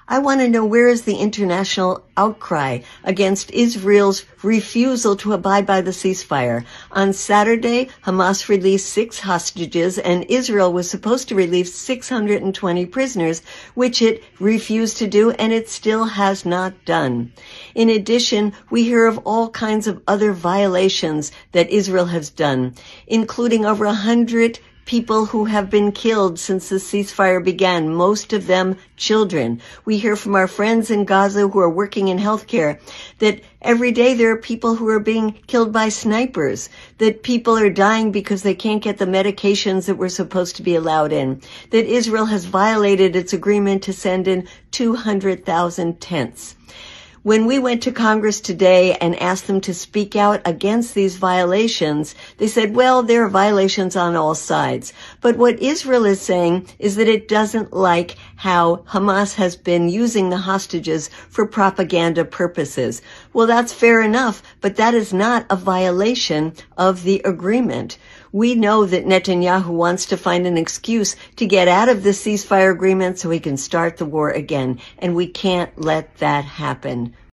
I want to know, where is the international outcry against Israel's refusal to abide by the ceasefire? On Saturday, Hamas released 6 hostages, and Israel was supposed to release 620 prisoners, which it refused to do, and it still has not done. In addition, we hear of all kinds of other violations that Israel has done, including over 100 people who have been killed since the ceasefire began, most of them children. We hear from our friends in Gaza who are working in healthcare that every day there are people who are being killed by snipers, that people are dying because they can't get the medications that were supposed to be allowed in, that Israel has violated its agreement to send in 200,000 tents. When we went to Congress today and asked them to speak out against these violations, they said, well, there are violations on all sides. But what Israel is saying is that it doesn't like how Hamas has been using the hostages for propaganda purposes. Well, that's fair enough, but that is not a violation of the agreement. We know that Netanyahu wants to find an excuse to get out of the ceasefire agreement so he can start the war again, and we can't let that happen.